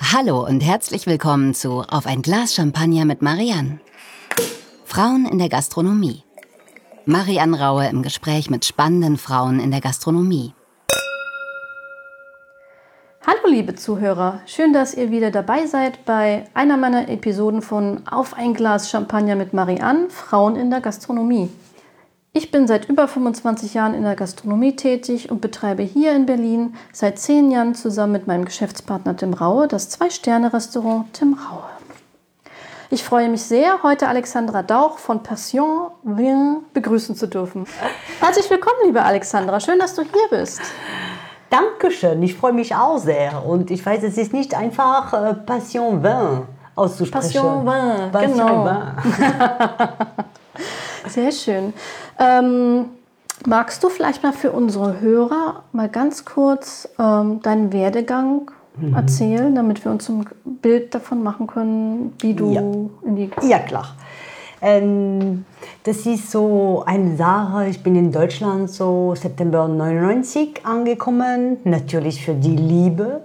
Hallo und herzlich willkommen zu Auf ein Glas Champagner mit Marianne. Frauen in der Gastronomie. Marianne Raue im Gespräch mit spannenden Frauen in der Gastronomie. Hallo liebe Zuhörer, schön, dass ihr wieder dabei seid bei einer meiner Episoden von Auf ein Glas Champagner mit Marianne, Frauen in der Gastronomie. Ich bin seit über 25 Jahren in der Gastronomie tätig und betreibe hier in Berlin seit 10 Jahren zusammen mit meinem Geschäftspartner Tim Raue das 2-Sterne-Restaurant Tim Raue. Ich freue mich sehr, heute Alexandra Dauch von Passion Vin begrüßen zu dürfen. Herzlich willkommen, liebe Alexandra, schön, dass du hier bist. Dankeschön, ich freue mich auch sehr. Und ich weiß, es ist nicht einfach Passion Vin auszusprechen. Passion Vin, genau. Vin. Sehr schön. Magst du vielleicht mal für unsere Hörer mal ganz kurz deinen Werdegang erzählen, damit wir uns ein Bild davon machen können, wie du in die... Ja, klar. Das ist so eine Sache, ich bin in Deutschland so September 99 angekommen, natürlich für die Liebe,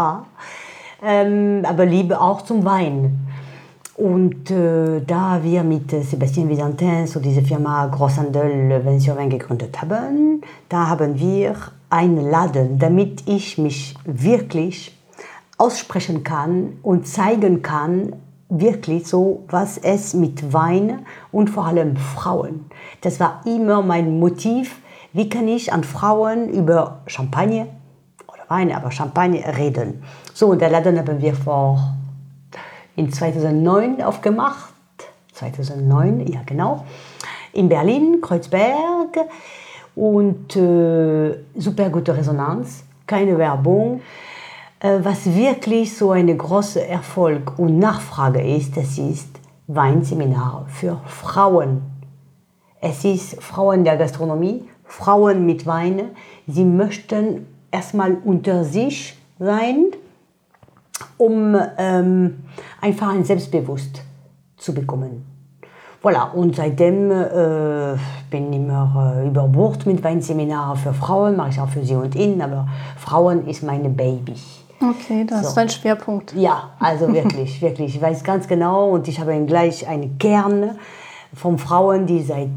aber Liebe auch zum Wein. Und da wir mit Sébastien Visantin so diese Firma Großhandel Vin sur Vin gegründet haben, da haben wir einen Laden, damit ich mich wirklich aussprechen kann und zeigen kann, wirklich so, was es mit Wein und vor allem Frauen. Das war immer mein Motiv, wie kann ich an Frauen über Champagner oder Wein, aber Champagner reden. So, und der Laden haben wir in 2009 aufgemacht, 2009, ja genau, in Berlin, Kreuzberg und super gute Resonanz, keine Werbung. Was wirklich so eine große Erfolg und Nachfrage ist, das ist Weinseminar für Frauen. Es ist Frauen der Gastronomie, Frauen mit Wein, sie möchten erstmal unter sich sein, um einfach ein Selbstbewusst zu bekommen. Voilà, und seitdem bin ich immer über Bord mit Weinseminaren für Frauen, mache ich auch für sie und ihn, aber Frauen ist meine Baby. Okay, das ist dein Schwerpunkt. Ja, also wirklich, wirklich. Ich weiß ganz genau und ich habe gleich einen Kern von Frauen, die seit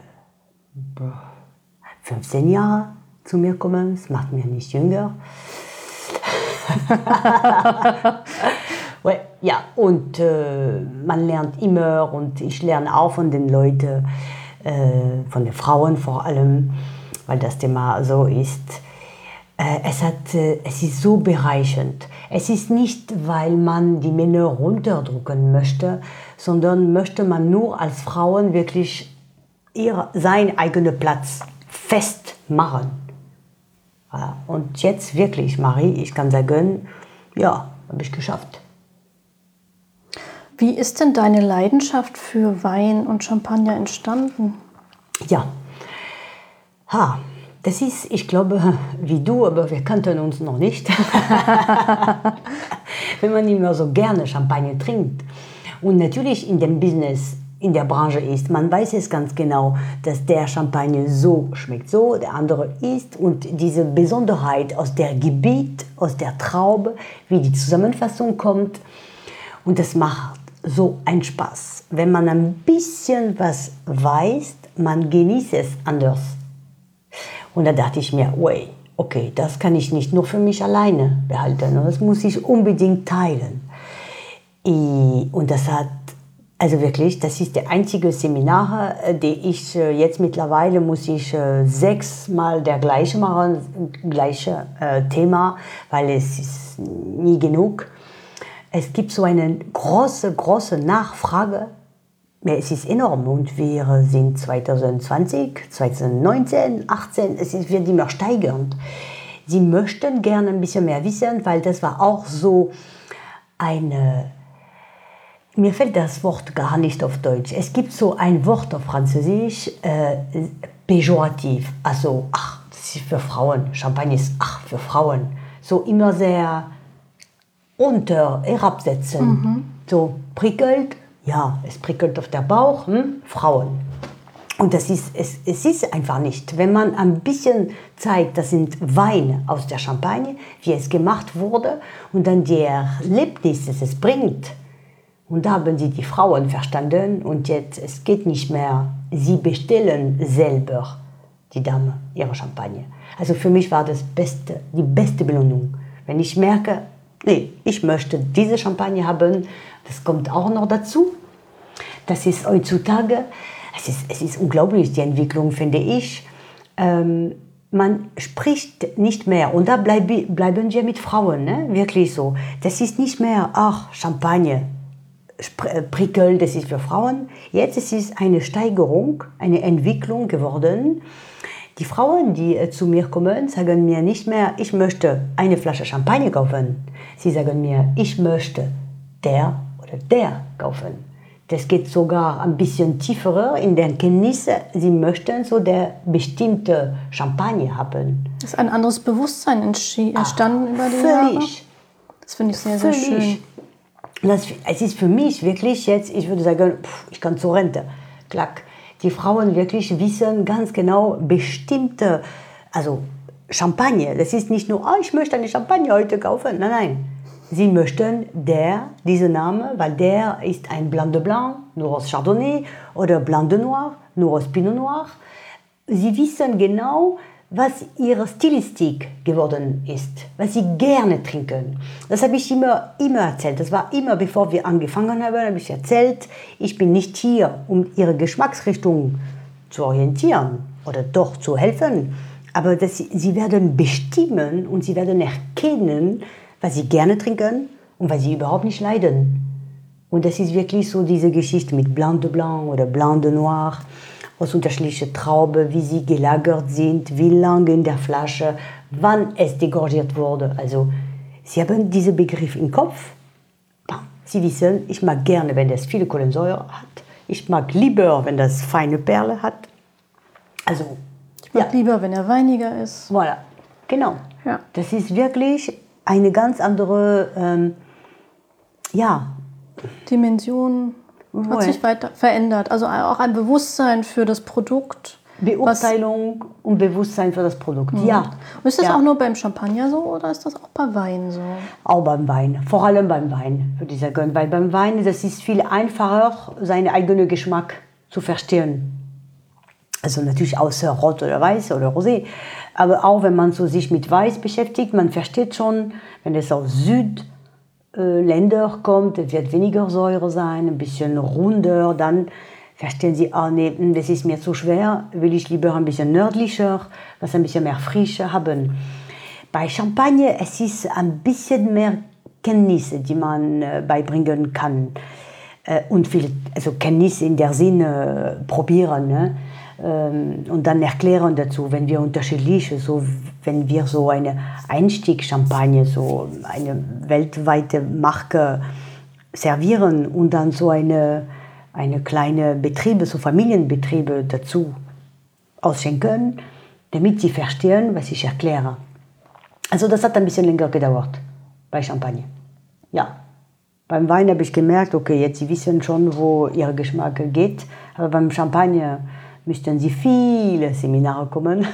15 Jahren zu mir kommen. Das macht mich nicht jünger. Ja, und man lernt immer und ich lerne auch von den Leuten, von den Frauen vor allem, weil das Thema so ist. Es ist so bereichernd. Es ist nicht, weil man die Männer runterdrücken möchte, sondern möchte man nur als Frauen wirklich seinen eigenen Platz festmachen. Und jetzt wirklich, Marie, ich kann sagen, ja, habe ich geschafft. Wie ist denn deine Leidenschaft für Wein und Champagner entstanden? Ja, das ist, ich glaube, wie du, aber wir kannten uns noch nicht. Wenn man immer so gerne Champagner trinkt und natürlich in dem Business, in der Branche ist, man weiß es ganz genau, dass der Champagner so schmeckt so, der andere ist und diese Besonderheit aus der Gebiet, aus der Traube, wie die Zusammenfassung kommt und das macht so einen Spaß. Wenn man ein bisschen was weiß, man genießt es anders. Und da dachte ich mir, okay, das kann ich nicht nur für mich alleine behalten, das muss ich unbedingt teilen. Und das hat, also wirklich, das ist der einzige Seminar, die ich jetzt mittlerweile muss ich 6-mal der gleiche machen, gleiche Thema, weil es ist nie genug. Es gibt so eine große Nachfrage. Es ist enorm und wir sind 2020, 2019, 2018, wird immer steigernd. Sie möchten gerne ein bisschen mehr wissen, weil das war auch so mir fällt das Wort gar nicht auf Deutsch. Es gibt so ein Wort auf Französisch, pejorativ, also das ist für Frauen, Champagner ist für Frauen. So immer sehr herabsetzen, so prickelt. Ja, es prickelt auf der Bauch, Frauen. Und es ist einfach nicht. Wenn man ein bisschen zeigt, das sind Weine aus der Champagne, wie es gemacht wurde, und dann die Erlebnisse, das es bringt. Und da haben sie die Frauen verstanden und jetzt, es geht nicht mehr, sie bestellen selber, die Dame, ihre Champagne. Also für mich war das die beste Belohnung. Wenn ich merke, nee, ich möchte diese Champagne haben, das kommt auch noch dazu. Das ist heutzutage, es ist unglaublich, die Entwicklung, finde ich. Man spricht nicht mehr, und da bleiben wir mit Frauen, ne? Wirklich so. Das ist nicht mehr, ach, Champagne, prickeln, das ist für Frauen. Jetzt ist es eine Steigerung, eine Entwicklung geworden. Die Frauen, die zu mir kommen, sagen mir nicht mehr, ich möchte eine Flasche Champagner kaufen. Sie sagen mir, ich möchte der oder der kaufen. Das geht sogar ein bisschen tiefer in der Kenntnis. Sie möchten so der bestimmte Champagner haben. Ist ein anderes Bewusstsein entstanden über die Jahre? Völlig. Das finde ich sehr, sehr schön. Es ist für mich wirklich jetzt, ich würde sagen, ich kann zur Rente. Klack. Die Frauen wirklich wissen ganz genau bestimmte, also Champagner. Das ist nicht nur, ich möchte eine Champagner heute kaufen. Nein, nein. Sie möchten diesen Namen, weil der ist ein Blanc de Blanc, nur aus Chardonnay, oder Blanc de Noir, nur aus Pinot Noir. Sie wissen genau, was ihre Stilistik geworden ist, was sie gerne trinken. Das habe ich immer erzählt. Das war immer, bevor wir angefangen haben, habe ich erzählt, ich bin nicht hier, um ihre Geschmacksrichtung zu orientieren oder doch zu helfen, aber sie werden bestimmen und sie werden erkennen, was sie gerne trinken und was sie überhaupt nicht leiden. Und das ist wirklich so diese Geschichte mit Blanc de Blanc oder Blanc de Noir, aus unterschiedlichen Trauben, wie sie gelagert sind, wie lange in der Flasche, wann es degorgiert wurde. Also, sie haben diesen Begriff im Kopf. Sie wissen, ich mag gerne, wenn das viele Kohlensäure hat. Ich mag lieber, wenn das feine Perle hat. Also, ich mag lieber, wenn er weiniger ist. Voilà, genau. Ja. Das ist wirklich eine ganz andere, Dimension. Hat sich weiter verändert. Also auch ein Bewusstsein für das Produkt. Beurteilung und Bewusstsein für das Produkt, ja. Und ist das auch nur beim Champagner so oder ist das auch bei Wein so? Auch beim Wein, vor allem beim Wein, würde ich sagen. Weil beim Wein, das ist viel einfacher, seinen eigenen Geschmack zu verstehen. Also natürlich außer Rot oder Weiß oder Rosé. Aber auch wenn man so sich mit Weiß beschäftigt, man versteht schon, wenn es aus Südländern kommt, es wird weniger Säure sein, ein bisschen runder, dann verstehen Sie, nee, das ist mir zu schwer, will ich lieber ein bisschen nördlicher, was ein bisschen mehr Frische haben. Bei Champagner, es ist ein bisschen mehr Kenntnisse, die man beibringen kann. Und viel, also Kenntnisse in der Sinne probieren, ne? Und dann erklären dazu, wenn wir unterschiedliche, so wenn wir so eine Einstiegschampagne, so eine weltweite Marke servieren und dann so eine kleine Betriebe, so Familienbetriebe dazu ausschenken, damit sie verstehen, was ich erkläre. Also das hat ein bisschen länger gedauert bei Champagner. Ja, beim Wein habe ich gemerkt, okay, jetzt sie wissen schon, wo ihr Geschmack geht, aber beim Champagner müssten sie viele Seminare kommen,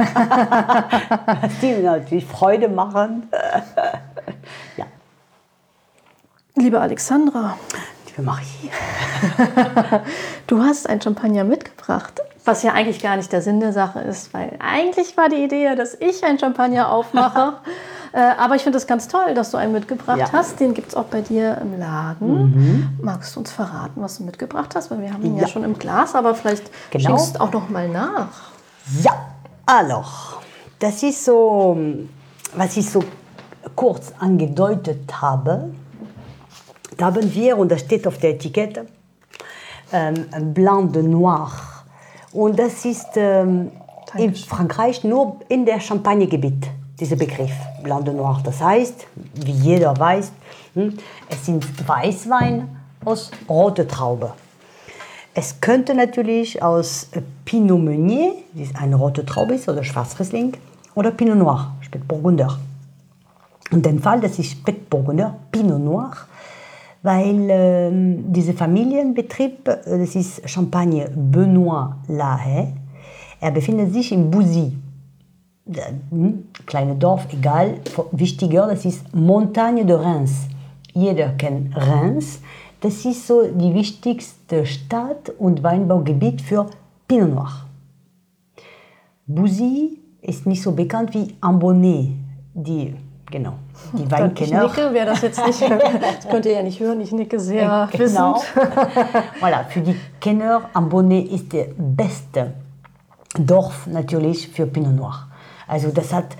die natürlich Freude machen. Ja. Liebe Alexandra, Liebe Marie, du hast ein Champagner mitgebracht, was ja eigentlich gar nicht der Sinn der Sache ist, weil eigentlich war die Idee ja, dass ich ein Champagner aufmache. Aber ich finde es ganz toll, dass du einen mitgebracht hast. Den gibt es auch bei dir im Laden. Magst du uns verraten, was du mitgebracht hast? Weil wir haben ihn ja schon im Glas, aber vielleicht schenkst du auch noch mal nach. Ja, alors, das ist so, was ich so kurz angedeutet habe. Da haben wir, und das steht auf der Etikette, Blanc de Noir. Und das ist in Frankreich nur in der Champagnegebiet. Dieser Begriff, Blanc de Noir. Das heißt, wie jeder weiß, es sind Weißwein aus roter Traube. Es könnte natürlich aus Pinot Meunier, das eine rote Traube ist, oder Schwarzriesling, oder Pinot Noir, Spätburgunder. Und den Fall, das ist Spätburgunder, Pinot Noir, weil dieser Familienbetrieb, das ist Champagne Benoît Lahaye, er befindet sich in Bouzy. Kleine Dorf, egal, wichtiger, das ist Montagne de Reims. Jeder kennt Reims. Das ist so die wichtigste Stadt und Weinbaugebiet für Pinot Noir. Bouzy ist nicht so bekannt wie Ambonnay, die Weinkenner. Ich nicke, wer das jetzt nicht hört, das könnt ihr ja nicht hören, ich nicke sehr wissend. Voilà, für die Kenner, Ambonnay ist der beste Dorf natürlich für Pinot Noir. Also das hat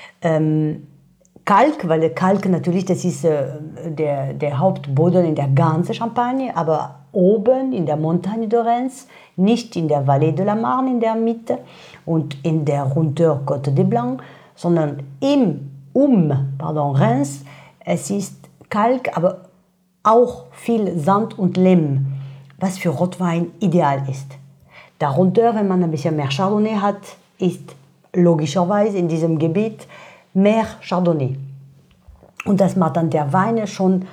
Kalk, weil der Kalk natürlich, das ist der Hauptboden in der ganzen Champagne, aber oben in der Montagne de Reims, nicht in der Vallée de la Marne in der Mitte und in der runter Côte de Blanc, sondern Reims, es ist Kalk, aber auch viel Sand und Lehm, was für Rotwein ideal ist. Darunter, wenn man ein bisschen mehr Chardonnay hat, ist logischerweise in diesem Gebiet mehr Chardonnay. Und das macht dann der Wein schon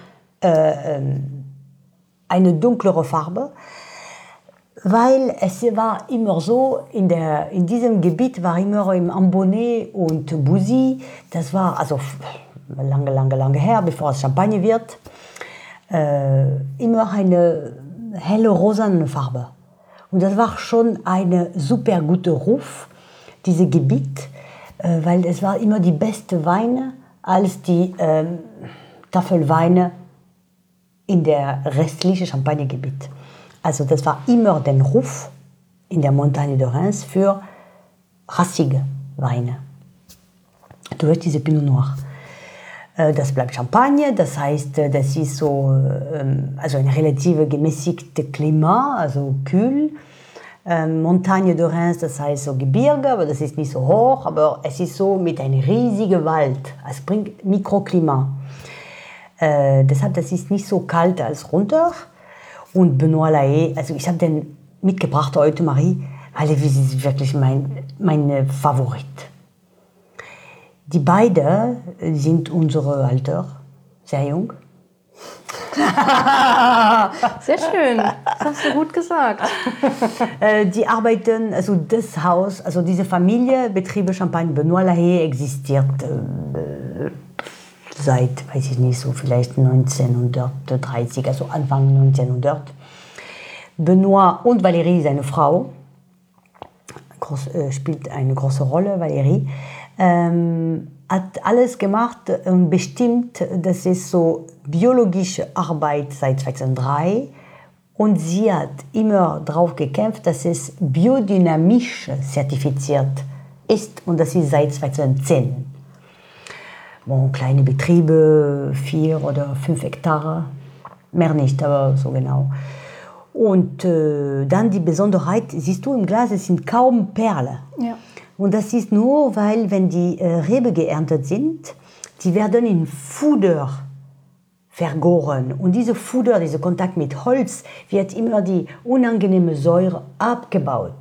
eine dunklere Farbe, weil es war immer so, in diesem Gebiet war immer im Ambonnay und Bouzy, das war also lange her, bevor es Champagne wird, immer eine helle rosane Farbe. Und das war schon ein super guter Ruf, dieses Gebiet, weil es war immer die beste Weine als die Tafelweine in der restlichen Champagnegebiet. Also das war immer der Ruf in der Montagne de Reims für rassige Weine durch diese Pinot Noir. Das bleibt Champagne, das heißt, das ist so also ein relativ gemäßigtes Klima, also kühl. Montagne de Reims, das heißt so Gebirge, aber das ist nicht so hoch, aber es ist so mit einem riesigen Wald. Es bringt Mikroklima. Deshalb, das ist nicht so kalt als runter. Und Benoît Lahaye, also ich habe den mitgebracht heute, Marie, weil das ist wirklich mein Favorit. Die beiden sind unsere Alter, sehr jung. Sehr schön, das hast du gut gesagt. Die arbeiten, also das Haus, also diese Familie, Betriebe Champagne Benoît Lahaye existiert seit, weiß ich nicht, so vielleicht 1930, also Anfang 1900. Benoît und Valérie, seine Frau, spielt eine große Rolle, Valérie, hat alles gemacht und bestimmt, das ist so biologische Arbeit seit 2003 und sie hat immer darauf gekämpft, dass es biodynamisch zertifiziert ist und das ist seit 2010. Bon, kleine Betriebe, 4 oder 5 Hektar, mehr nicht, aber so genau. Und dann die Besonderheit, siehst du im Glas, es sind kaum Perlen. Ja. Und das ist nur, weil wenn die Rebe geerntet sind, die werden in Fuder vergoren. Und diese Fuder, dieser Kontakt mit Holz, wird immer die unangenehme Säure abbauen.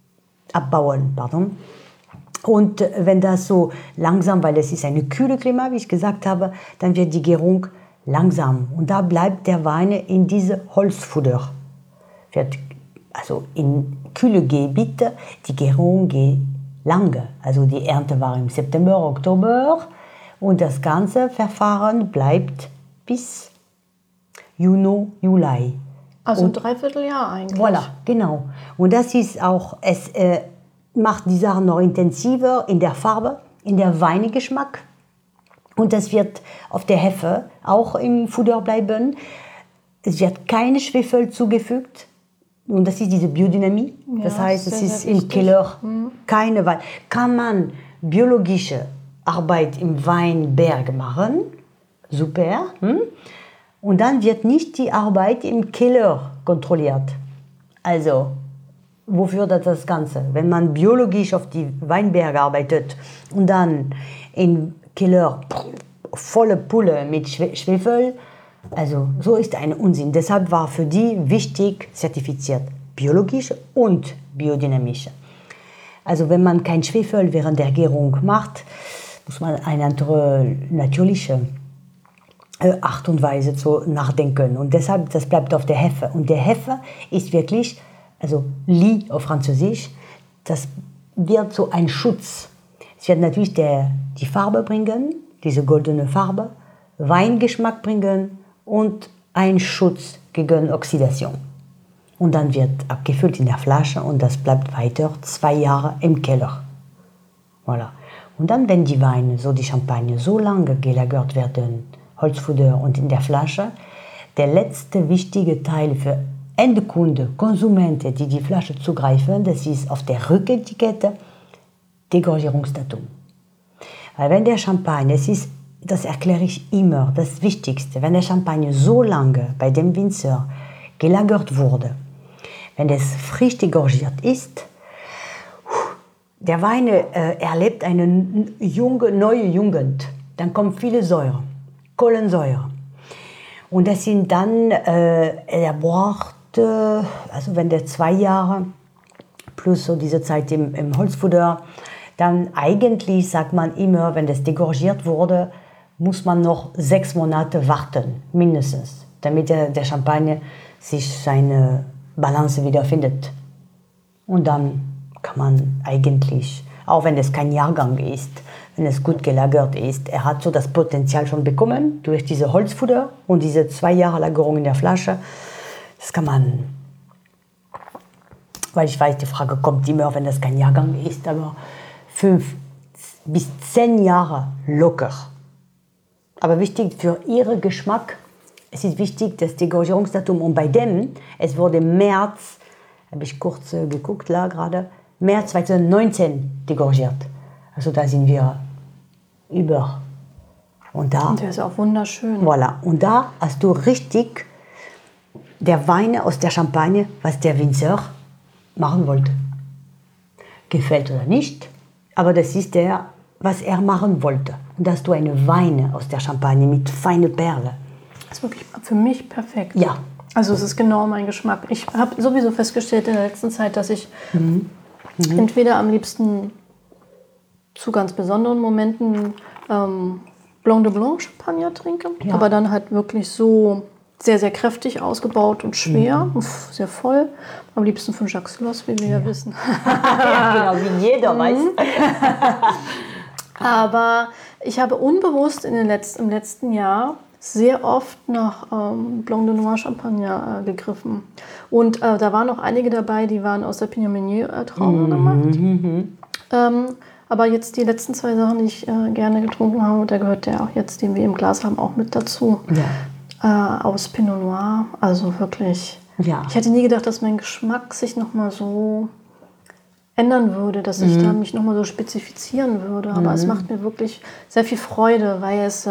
Und wenn das so langsam, weil es ist eine kühle Klima, wie ich gesagt habe, dann wird die Gärung langsam. Und da bleibt der Wein in diese Holzfuder. Also in kühle Gebiete, die Gärung geht lange. Also die Ernte war im September, Oktober und das ganze Verfahren bleibt bis Juni, Juli. Also ein Dreivierteljahr eigentlich. Voilà, genau. Und das ist auch, es macht die Sache noch intensiver in der Farbe, in der Weingeschmack. Und das wird auf der Hefe auch im Futter bleiben. Es wird keine Schwefel zugefügt. Und das ist diese Biodynamie. Ja, das heißt, es ist im Keller keine Wein. Kann man biologische Arbeit im Weinberg machen, super. Und dann wird nicht die Arbeit im Keller kontrolliert. Also, wofür das Ganze? Wenn man biologisch auf die Weinberge arbeitet und dann im Keller volle Pulle mit Schwefel, also so ist ein Unsinn. Deshalb war für die wichtig zertifiziert, biologisch und biodynamisch. Also wenn man kein Schwefel während der Gärung macht, muss man eine andere natürliche Art und Weise zu nachdenken. Und deshalb, das bleibt auf der Hefe. Und der Hefe ist wirklich, also Lie auf Französisch, das wird so ein Schutz. Es wird natürlich die Farbe bringen, diese goldene Farbe, Weingeschmack bringen und ein Schutz gegen Oxidation. Und dann wird abgefüllt in der Flasche und das bleibt weiter 2 Jahre im Keller. Voilà. Und dann, wenn die Weine, so die Champagne, so lange gelagert werden, Holzfutter und in der Flasche, der letzte wichtige Teil für Endkunde, Konsumenten, die Flasche zugreifen, das ist auf der Rücketikette Degorgierungsdatum. Weil wenn der Champagner, das erkläre ich immer, das Wichtigste, wenn der Champagner so lange bei dem Winzer gelagert wurde, wenn es frisch degorgiert ist, der Wein erlebt eine neue Jugend. Dann kommt viele Säure, Kohlensäure. Und das sind dann, er braucht, also wenn der 2 Jahre plus so diese Zeit im Holzfutter, dann eigentlich sagt man immer, wenn das degorgiert wurde, muss man noch 6 Monate warten, mindestens, damit der Champagner sich seine Balance wiederfindet. Und dann kann man eigentlich, auch wenn es kein Jahrgang ist, wenn es gut gelagert ist, er hat so das Potenzial schon bekommen durch diese Holzfutter und diese 2 Jahre Lagerung in der Flasche. Das kann man, weil ich weiß, die Frage kommt immer, wenn das kein Jahrgang ist, aber 5 bis 10 Jahre locker. Aber wichtig für Ihren Geschmack, es ist wichtig, das Degorgierungsdatum. Und bei dem, es wurde März, habe ich kurz geguckt, da gerade, März 2019 degorgiert. Also da sind wir über. Und der ist auch wunderschön. Voilà. Und da hast du richtig der Wein aus der Champagne, was der Winzer machen wollte. Gefällt oder nicht, aber das ist was er machen wollte. Und da hast du eine Wein aus der Champagne mit feinen Perlen. Das ist wirklich für mich perfekt. Ja. Also es ist genau mein Geschmack. Ich habe sowieso festgestellt in der letzten Zeit, dass ich entweder am liebsten zu ganz besonderen Momenten Blanc de Blanc Champagner trinke, aber dann halt wirklich so sehr, sehr kräftig ausgebaut und schwer, sehr voll. Am liebsten von Jacques Loss, wie wir ja wissen. Ja, genau, wie jeder weiß. Aber ich habe unbewusst im letzten Jahr sehr oft nach Blanc de Noir Champagner gegriffen. Und da waren auch einige dabei, die waren aus der Pinot Meunier Traube gemacht. Aber jetzt die letzten 2 Sachen, die ich gerne getrunken habe, und da gehört der auch jetzt, den wir im Glas haben, auch mit dazu. Ja. Aus Pinot Noir, also wirklich. Ja. Ich hätte nie gedacht, dass mein Geschmack sich nochmal so ändern würde, dass ich da mich nochmal so spezifizieren würde. Aber es macht mir wirklich sehr viel Freude, weil es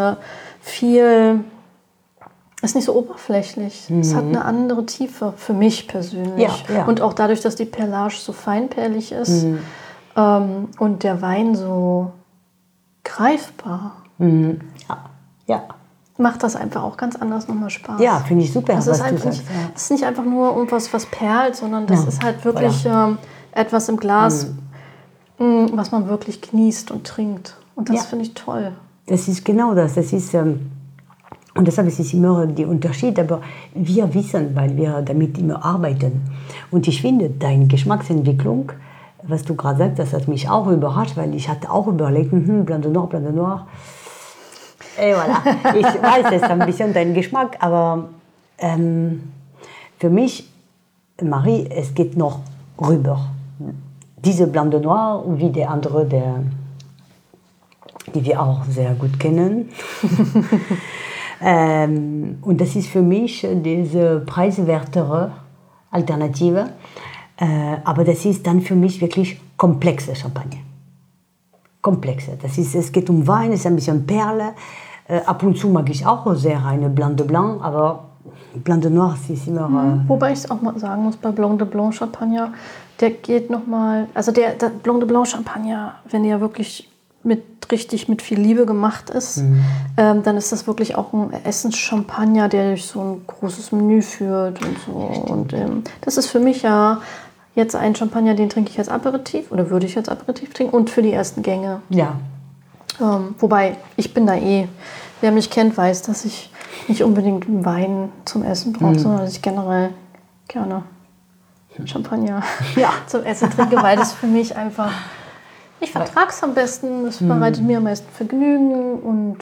ist nicht so oberflächlich. Es hat eine andere Tiefe für mich persönlich. Ja, ja. Und auch dadurch, dass die Perlage so feinperlig ist und der Wein so greifbar. Ja. Macht das einfach auch ganz anders nochmal Spaß. Ja, finde ich super. Es ist nicht einfach nur irgendwas, was perlt, sondern das ist halt wirklich etwas im Glas, was man wirklich genießt und trinkt. Und das finde ich toll. Das ist genau das. Das ist, und deshalb ist es immer der Unterschied. Aber wir wissen, weil wir damit immer arbeiten. Und ich finde, deine Geschmacksentwicklung, was du gerade sagst, das hat mich auch überrascht, weil ich hatte auch überlegt, Blanc de Noir. Et voilà. Ich weiß, es ist ein bisschen dein Geschmack, aber für mich, Marie, es geht noch rüber. Diese Blanc de Noir, wie der andere, die wir auch sehr gut kennen. Und das ist für mich diese preiswertere Alternative. Aber das ist dann für mich wirklich komplexe Champagner. Komplexe. Es geht um Wein, es ist ein bisschen Perle. Ab und zu mag ich auch sehr eine Blanc de Blanc, aber Blanc de Noir ist immer... Wobei ich es auch mal sagen muss, bei Blanc de Blanc Champagner, der geht nochmal... Also der Blanc de Blanc Champagner, wenn der wirklich richtig mit viel Liebe gemacht ist, dann ist das wirklich auch ein Essenschampagner, der durch so ein großes Menü führt und so. Und das ist für mich ja jetzt ein Champagner, den trinke ich als Aperitif oder würde ich als Aperitif trinken und für die ersten Gänge. Ja. Wobei, ich bin da wer mich kennt, weiß, dass ich nicht unbedingt Wein zum Essen brauche, sondern dass ich generell gerne Champagner zum Essen trinke, weil das für mich einfach, ich vertrage es am besten, es bereitet mir am meisten Vergnügen und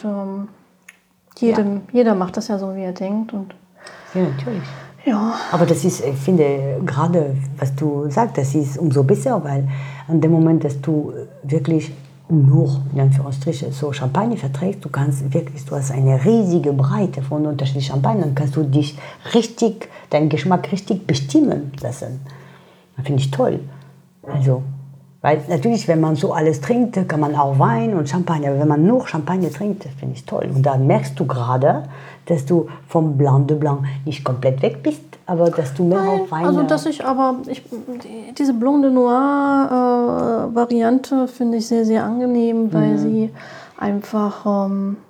jeder macht das ja so, wie er denkt. Und ja, natürlich. ja. Aber das ist, ich finde, gerade was du sagst, das ist umso besser, weil an dem Moment, dass du wirklich nur, in Anführungsstrichen, so Champagner verträgst, du hast eine riesige Breite von unterschiedlichen Champagner, dann kannst du deinen Geschmack richtig bestimmen lassen. Das finde ich toll. Also, weil natürlich, wenn man so alles trinkt, kann man auch Wein und Champagner, aber wenn man nur Champagner trinkt, das finde ich toll. Und da merkst du gerade, dass du vom Blanc de Blanc nicht komplett weg bist, aber dass du mehr auf Wein... Also, dass diese Blanc de Noir Variante finde ich sehr, sehr angenehm, weil sie einfach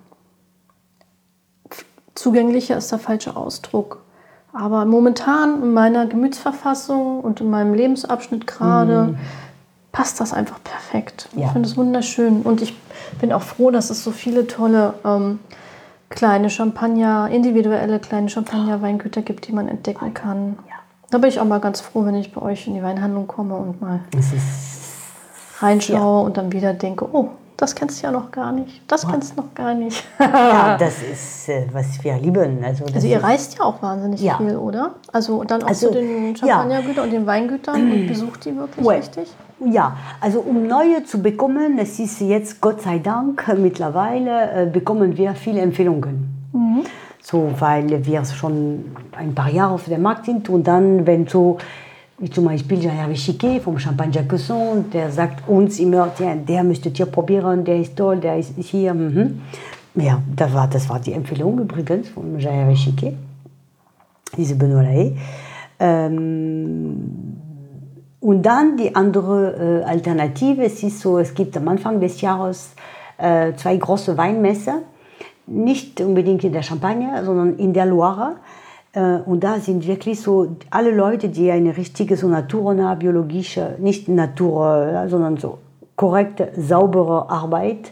zugänglicher ist der falsche Ausdruck. Aber momentan in meiner Gemütsverfassung und in meinem Lebensabschnitt gerade passt das einfach perfekt. Ich finde es wunderschön. Und ich bin auch froh, dass es so viele tolle kleine Champagner, individuelle kleine Champagner-Weingüter gibt, die man entdecken kann. Ja. Da bin ich auch mal ganz froh, wenn ich bei euch in die Weinhandlung komme und mal reinschaue und dann wieder denke, oh, das kennst du ja noch gar nicht. Das kennst du noch gar nicht. Ja, das ist, was wir lieben. Also ihr reist ja auch wahnsinnig viel, oder? Also dann auch zu den Champagnergütern und den Weingütern und besucht die wirklich richtig? Ja, also um neue zu bekommen, es ist jetzt Gott sei Dank mittlerweile bekommen wir viele Empfehlungen. So, weil wir schon ein paar Jahre auf dem Markt sind und dann, wenn so, wie zum Beispiel Jean-Hervé Chiquet vom Champagne Jacquesson, der sagt uns immer, der müsstet ihr probieren, der ist toll, der ist hier. Ja, das war die Empfehlung übrigens von Jean-Hervé Chiquet, diese Benoît Lahaye. Und dann die andere Alternative, es gibt am Anfang des Jahres 2 große Weinmessen, nicht unbedingt in der Champagne, sondern in der Loire. Und da sind wirklich so alle Leute, die eine richtige, so naturnah, biologische, nicht Natur, sondern so korrekte, saubere Arbeit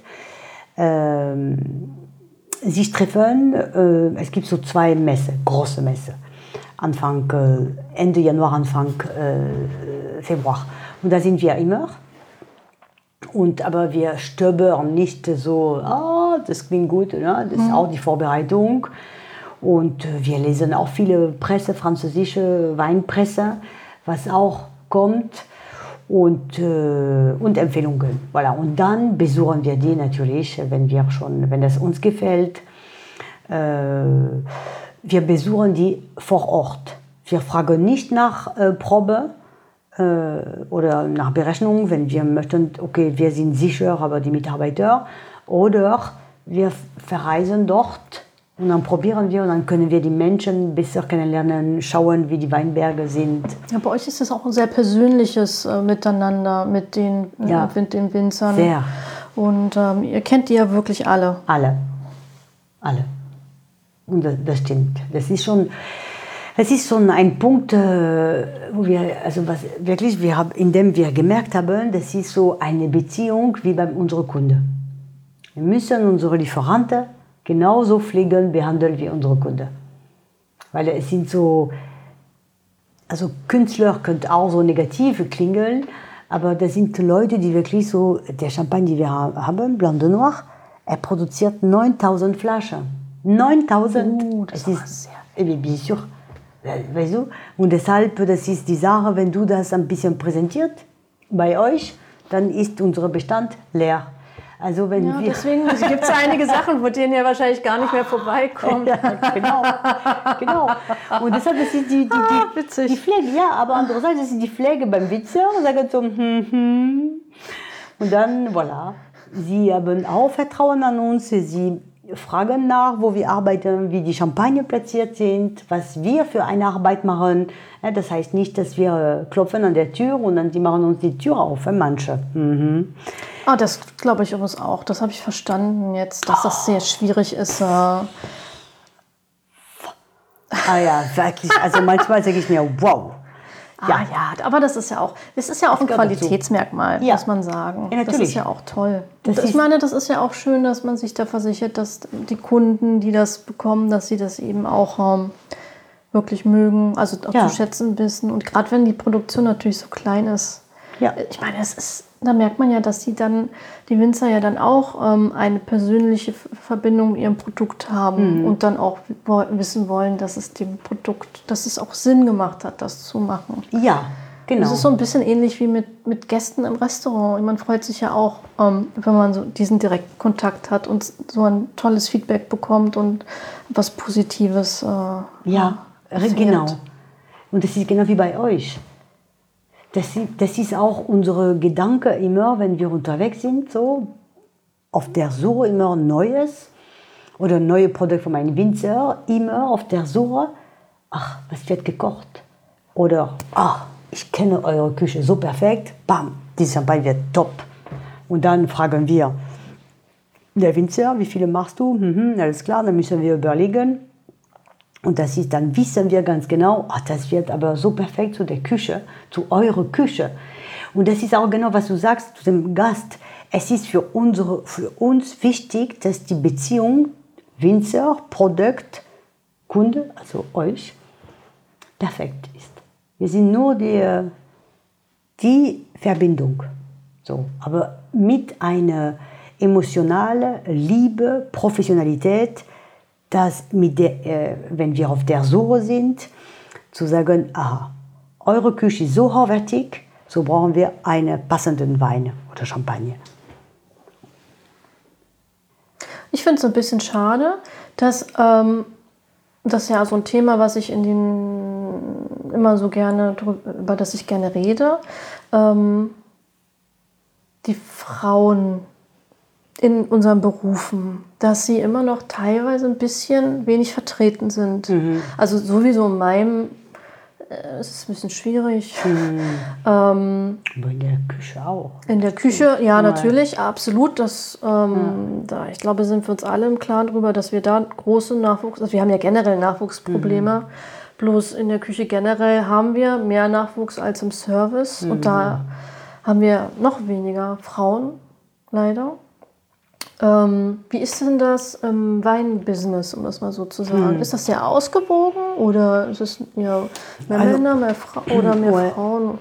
sich treffen. Es gibt so 2 Messen, große Messen. Ende Januar, Anfang Februar. Und da sind wir immer. Aber wir stöbern nicht so, das klingt gut, ne? Das ist auch die Vorbereitung. Und wir lesen auch viele Presse, französische Weinpresse, was auch kommt. Und Empfehlungen. Voilà. Und dann besuchen wir die natürlich, wenn das uns gefällt. Wir besuchen die vor Ort. Wir fragen nicht nach Probe oder nach Berechnung, wenn wir möchten, okay, wir sind sicher, aber die Mitarbeiter. Oder wir verreisen dort und dann probieren wir und dann können wir die Menschen besser kennenlernen, schauen, wie die Weinberge sind. Ja, bei euch ist es auch ein sehr persönliches Miteinander mit den Winzern. Sehr. Und ihr kennt die ja wirklich alle. Alle. Und das stimmt. Es ist schon ein Punkt, wo in dem wir gemerkt haben, das ist so eine Beziehung wie bei unseren Kunden. Wir müssen unsere Lieferanten genauso pflegen, behandeln wie unsere Kunden. Weil es sind so, also Künstler können auch so negativ klingen, aber das sind Leute, die wirklich so, der Champagner, den wir haben, Blanc de Noir, er produziert 9000 Flaschen. 9000! Das ist sehr bien sûr. Weißt du? Und deshalb, das ist die Sache, wenn du das ein bisschen präsentiert bei euch, dann ist unser Bestand leer. Also deswegen gibt es einige Sachen, vor denen ihr wahrscheinlich gar nicht mehr vorbeikommt. Ja, genau. Und deshalb das ist die Pflege, ja, aber andererseits ist die Pflege beim Winzer und sagen so, Und dann, voilà, sie haben auch Vertrauen an uns, sie fragen nach, wo wir arbeiten, wie die Champagner platziert sind, was wir für eine Arbeit machen. Das heißt nicht, dass wir klopfen an der Tür und dann die machen uns die Tür auf, manche. Das glaube ich übrigens auch. Das habe ich verstanden jetzt, dass das sehr schwierig ist. Ja, wirklich. Also manchmal sage ich mir, wow. Ja, aber das ist ja auch ein Qualitätsmerkmal, ja. muss man sagen. Ja, das ist ja auch toll. Und ich meine, das ist ja auch schön, dass man sich da versichert, dass die Kunden, die das bekommen, dass sie das eben auch wirklich mögen, also auch zu schätzen wissen. Und gerade wenn die Produktion natürlich so klein ist, ich meine, da merkt man ja, dass die Winzer ja dann auch eine persönliche Verbindung mit ihrem Produkt haben und dann auch wissen wollen, dass es dem Produkt, dass es auch Sinn gemacht hat, das zu machen. Ja, genau. Das ist so ein bisschen ähnlich wie mit Gästen im Restaurant. Man freut sich ja auch, wenn man so diesen direkten Kontakt hat und so ein tolles Feedback bekommt und was Positives. Genau. Und das ist genau wie bei euch. Das ist auch unsere Gedanke immer, wenn wir unterwegs sind, so auf der Suche immer Neues oder neue Produkte von meinem Winzer, immer auf der Suche, ach, was wird gekocht? Oder, ach, ich kenne eure Küche so perfekt, bam, dieses Champagner wird top. Und dann fragen wir, der Winzer, wie viele machst du? Alles klar, dann müssen wir überlegen. Und das ist, dann wissen wir ganz genau, ach, das wird aber so perfekt zu der Küche, zu eurer Küche. Und das ist auch genau, was du sagst zu dem Gast. Es ist für uns wichtig, dass die Beziehung Winzer, Produkt, Kunde, also euch, perfekt ist. Wir sind nur die Verbindung. So, aber mit einer emotionalen Liebe, Professionalität, dass wenn wir auf der Suche sind, zu sagen, aha, eure Küche ist so hochwertig, so brauchen wir einen passenden Wein oder Champagner. Ich finde es ein bisschen schade, dass das ist ja so ein Thema, was ich immer so gerne, über das ich gerne rede, die Frauen in unseren Berufen, dass sie immer noch teilweise ein bisschen wenig vertreten sind. Also sowieso in meinem, es ist ein bisschen schwierig. Aber in der Küche auch. In der Küche, ja, natürlich, absolut. Ich glaube, sind wir uns alle im Klaren darüber, dass wir da große also wir haben ja generell Nachwuchsprobleme. Bloß in der Küche generell haben wir mehr Nachwuchs als im Service. Und da haben wir noch weniger Frauen, leider. Wie ist denn das im Weinbusiness, um das mal so zu sagen? Ist das sehr ausgewogen oder ist es mehr Männer, mehr Frauen?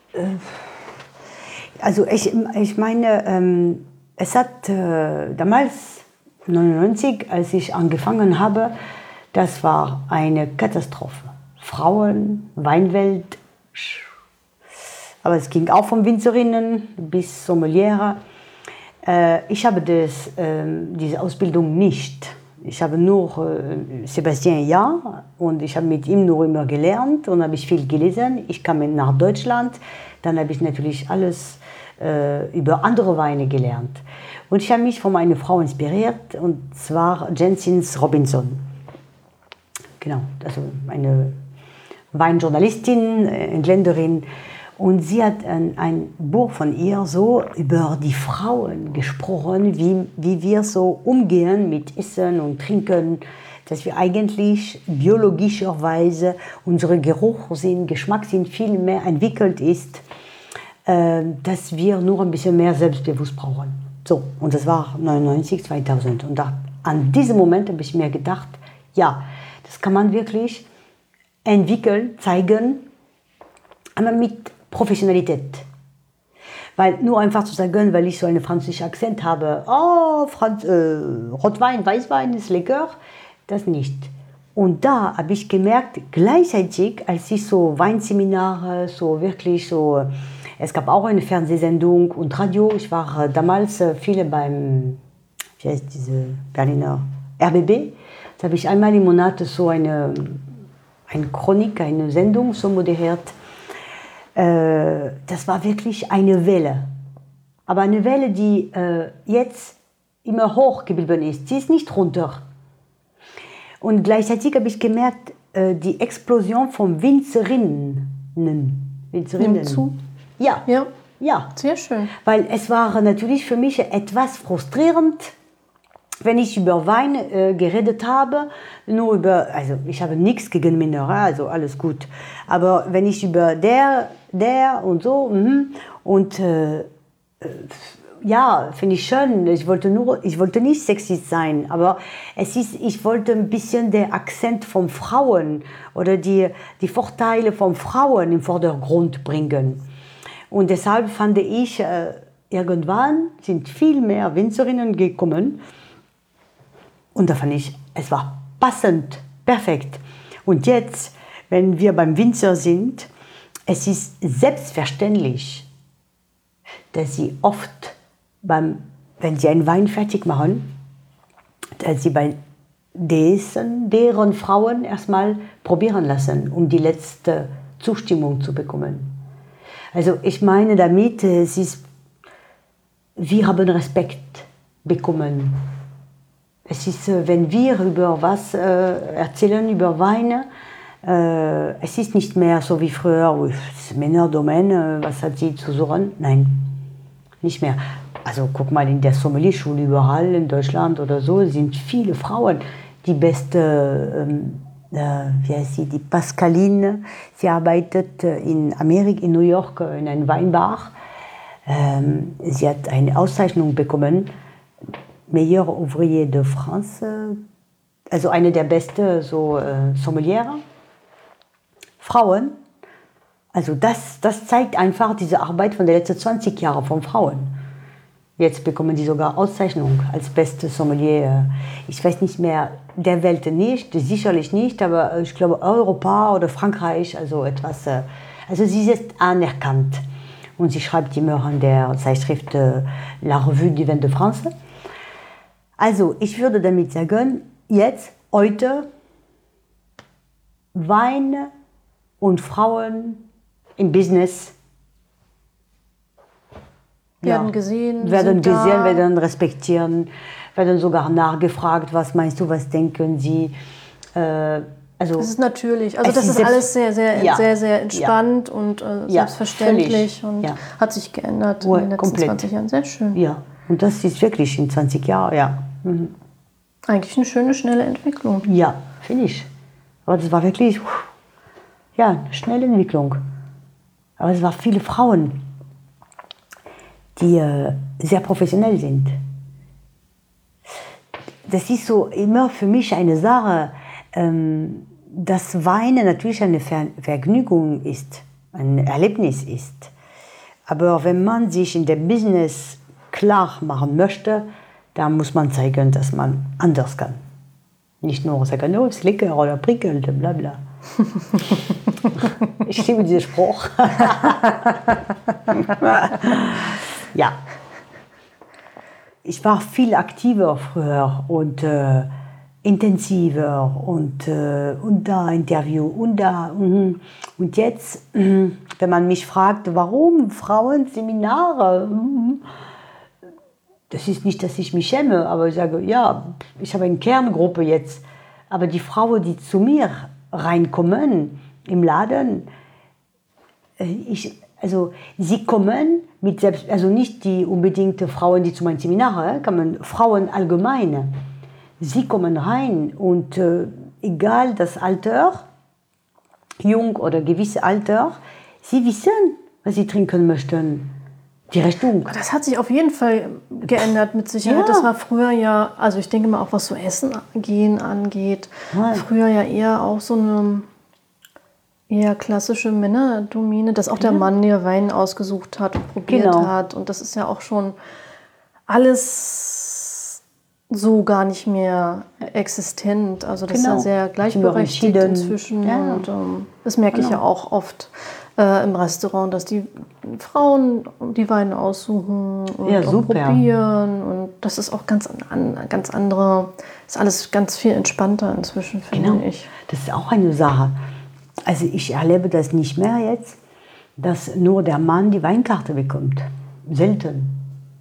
Also ich meine, es hat damals, 1999, als ich angefangen habe, das war eine Katastrophe. Frauen, Weinwelt, aber es ging auch von Winzerinnen bis Sommeliere. Ich habe diese Ausbildung nicht. Ich habe nur Sebastian und ich habe mit ihm nur immer gelernt und habe ich viel gelesen. Ich kam nach Deutschland, dann habe ich natürlich alles über andere Weine gelernt. Und ich habe mich von meiner Frau inspiriert, und zwar Jensins Robinson. Genau, also eine Weinjournalistin, Engländerin. Und sie hat ein Buch von ihr so über die Frauen gesprochen, wie wir so umgehen mit Essen und Trinken, dass wir eigentlich biologischerweise unsere Geruchssinn, Geschmackssinn viel mehr entwickelt ist, dass wir nur ein bisschen mehr selbstbewusst brauchen. So, und das war 1999, 2000. Und an diesem Moment habe ich mir gedacht, ja, das kann man wirklich entwickeln, zeigen, aber mit Professionalität. Weil nur einfach zu sagen, weil ich so einen französischen Akzent habe, oh, Rotwein, Weißwein ist lecker, das nicht. Und da habe ich gemerkt, gleichzeitig, als ich so Weinseminare, so wirklich so, es gab auch eine Fernsehsendung und Radio, ich war damals viele beim, wie heißt diese Berliner, RBB, da habe ich einmal im Monat so eine Chronik, eine Sendung so moderiert. Das war wirklich eine Welle. Aber eine Welle, die jetzt immer hoch geblieben ist. Sie ist nicht runter. Und gleichzeitig habe ich gemerkt, die Explosion von Winzerinnen. Nimmt zu? Ja. Sehr schön. Weil es war natürlich für mich etwas frustrierend, wenn ich über Wein geredet habe, nur über, also ich habe nichts gegen Männer, also alles gut. Aber wenn ich über der und so, und ja, finde ich schön. Ich wollte nicht sexist sein, aber ich wollte ein bisschen den Akzent von Frauen oder die Vorteile von Frauen im Vordergrund bringen. Und deshalb fand ich, irgendwann sind viel mehr Winzerinnen gekommen. Und da fand ich, es war passend, perfekt. Und jetzt, wenn wir beim Winzer sind, es ist selbstverständlich, dass sie oft, wenn sie einen Wein fertig machen, dass sie bei deren Frauen erstmal probieren lassen, um die letzte Zustimmung zu bekommen. Also ich meine damit, wir haben Respekt bekommen. Es ist, wenn wir über was erzählen, über Weine, es ist nicht mehr so wie früher, das Männerdomain, was hat sie zu suchen? Nein, nicht mehr. Also guck mal, in der Sommelierschule überall in Deutschland oder so sind viele Frauen. Die beste, wie heißt sie, die Pascaline, sie arbeitet in Amerika, in New York, in einem Weinbar. Sie hat eine Auszeichnung bekommen, Meilleur Ouvrier de France, also eine der besten so, Sommeliere. Frauen, also das zeigt einfach diese Arbeit von den letzten 20 Jahren von Frauen. Jetzt bekommen die sogar Auszeichnung als beste Sommelier. Ich weiß nicht mehr, der Welt nicht, sicherlich nicht, aber ich glaube Europa oder Frankreich, also etwas. Also sie ist anerkannt. Und sie schreibt immer an der Zeitschrift La Revue du Vin de France. Also ich würde damit sagen, jetzt, heute, Wein und Frauen im Business werden gesehen, werden respektieren, werden sogar nachgefragt, was meinst du, was denken sie. Also, das ist natürlich, also das ist alles sehr entspannt und selbstverständlich und hat sich geändert in den letzten 20 Jahren. Sehr schön. Ja, und das ist wirklich in 20 Jahren, ja. Mhm. Eigentlich eine schöne, schnelle Entwicklung. Ja, finde ich. Aber das war wirklich, eine schnelle Entwicklung. Aber es waren viele Frauen, die sehr professionell sind. Das ist so immer für mich eine Sache, dass Weinen natürlich eine Vergnügung ist, ein Erlebnis ist. Aber wenn man sich in dem Business klar machen möchte, dann muss man zeigen, dass man anders kann. Nicht nur sagen, oh, es ist lecker oder prickelt, bla bla. Ich liebe diesen Spruch. Ja. Ich war viel aktiver früher und intensiver und da Interview und da. Und jetzt, wenn man mich fragt, warum Frauenseminare, das ist nicht, dass ich mich schäme, aber ich sage, ja, ich habe eine Kerngruppe jetzt. Aber die Frauen, die zu mir reinkommen im Laden, sie kommen mit selbst, also nicht die unbedingt Frauen, die zu meinen Seminaren kommen, Frauen allgemein. Sie kommen rein und egal das Alter, jung oder gewisses Alter, sie wissen, was sie trinken möchten. Die Richtung. Das hat sich auf jeden Fall geändert, mit Sicherheit. Ja. Das war früher ja, also ich denke mal auch, was so Essen gehen angeht, früher ja eher auch so eine eher klassische Männerdomäne, dass auch der Mann den Wein ausgesucht hat und probiert hat. Und das ist ja auch schon alles so gar nicht mehr existent. Also das ist ja sehr gleichberechtigt inzwischen. Ja. Und das merke ich ja auch oft im Restaurant, dass die Frauen die Weine aussuchen und probieren. Und das ist auch ganz andere, ist alles ganz viel entspannter inzwischen, finde ich. Das ist auch eine Sache. Also ich erlebe das nicht mehr jetzt, dass nur der Mann die Weinkarte bekommt. Selten.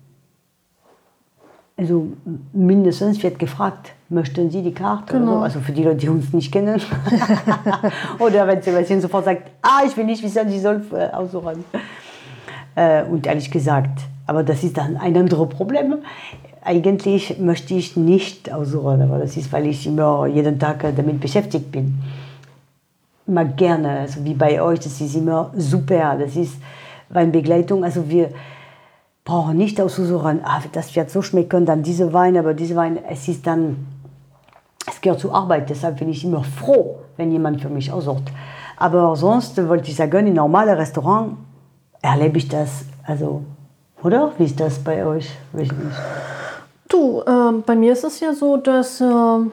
Also mindestens wird gefragt, möchten Sie die Karte? Genau. Oder so? Also für die Leute, die uns nicht kennen. Oder wenn Sebastian sofort sagt, ich will nicht wissen, Sie soll aussuchen. Und ehrlich gesagt, aber das ist dann ein anderes Problem. eigentlich möchte ich nicht aussuchen, aber das ist, weil ich immer jeden Tag damit beschäftigt bin. Ich mag gerne, also wie bei euch, das ist immer super, das ist Weinbegleitung, also wir brauchen nicht auszusuchen, das wird so schmecken, dann diese Wein, aber diese Wein, es gehört zur Arbeit, deshalb bin ich immer froh, wenn jemand für mich aussucht. Aber sonst wollte ich sagen, in normalen Restaurants erlebe ich das, also, oder? Wie ist das bei euch? Weiß ich nicht. Du, bei mir ist es ja so, dass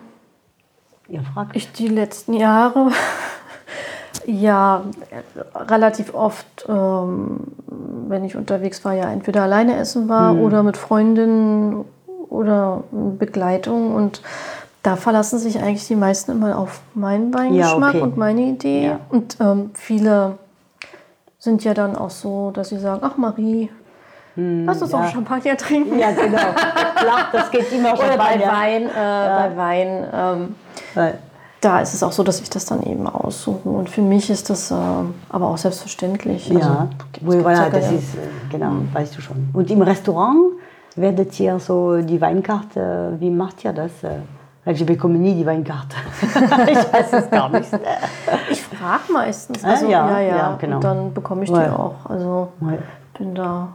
ich die letzten Jahre ja relativ oft, wenn ich unterwegs war, ja entweder alleine essen war oder mit Freundinnen oder Begleitung. Und da verlassen sich eigentlich die meisten immer auf meinen Weingeschmack und meine Idee. Ja. Und viele sind ja dann auch so, dass sie sagen, ach Marie, lass uns auch Champagner trinken. Ja, genau. Klar, das geht immer Champagner. Oder bei Wein. Da ist es auch so, dass ich das dann eben aussuche. Und für mich ist das aber auch selbstverständlich. Ja, voilà, das ist, genau, weißt du schon. Und im Restaurant werdet ihr so die Weinkarte, wie macht ihr das? Ich bekomme nie die Weinkarte. Ich weiß es gar nicht. Ich frage meistens. Also, ja, genau. Und dann bekomme ich die auch. Also bin da.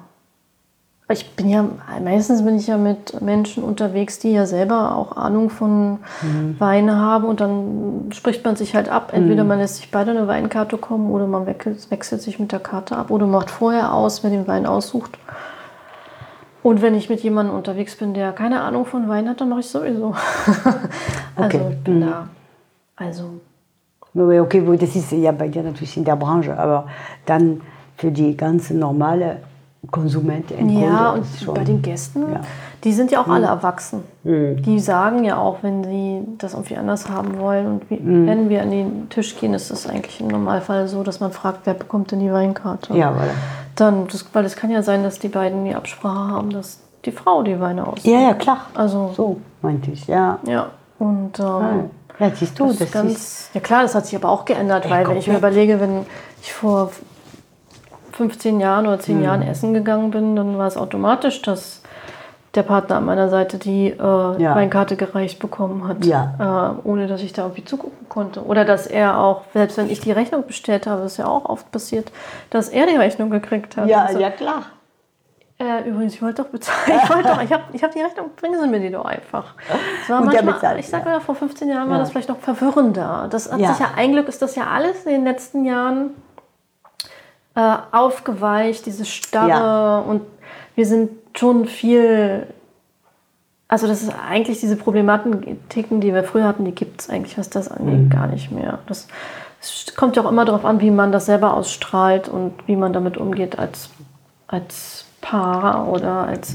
Meistens bin ich ja mit Menschen unterwegs, die ja selber auch Ahnung von Wein haben, und dann spricht man sich halt ab. Entweder man lässt sich beide eine Weinkarte kommen oder man wechselt sich mit der Karte ab oder macht vorher aus, wer den Wein aussucht. Und wenn ich mit jemandem unterwegs bin, der keine Ahnung von Wein hat, dann mache ich sowieso. Also ich bin da. Also. Okay, das ist ja bei dir natürlich in der Branche, aber dann für die ganze normale Konsumenten. Ja, und bei den Gästen, die sind ja auch alle erwachsen. Die sagen ja auch, wenn sie das irgendwie anders haben wollen. Und wenn wir an den Tisch gehen, ist es eigentlich im Normalfall so, dass man fragt, wer bekommt denn die Weinkarte? Ja, voilà. Weil es kann ja sein, dass die beiden die Absprache haben, dass die Frau die Weine aussucht. Ja, klar. Also, so meinte ich, ja. Ja, und ja, siehst du, das ist... Ja klar, das hat sich aber auch geändert, weil wenn ich mir überlege, wenn ich vor 15 Jahren oder 10 Jahren essen gegangen bin, dann war es automatisch, dass der Partner an meiner Seite die Weinkarte gereicht bekommen hat, ohne dass ich da irgendwie zugucken konnte. Oder dass er auch, selbst wenn ich die Rechnung bestellt habe, das ist ja auch oft passiert, dass er die Rechnung gekriegt hat. Ja, so. ja klar. Übrigens, ich wollte doch bezahlen. Ich hab die Rechnung, bringen Sie mir die doch einfach. Das war manchmal, ich sage mal, vor 15 Jahren war das vielleicht noch verwirrender. Das hat sich ein Glück ist das ja alles in den letzten Jahren aufgeweicht, diese Starre, und wir sind schon viel, also das ist eigentlich diese Problematiken, die wir früher hatten, die gibt es eigentlich, was das angeht, gar nicht mehr. Es kommt ja auch immer darauf an, wie man das selber ausstrahlt und wie man damit umgeht als Paar oder als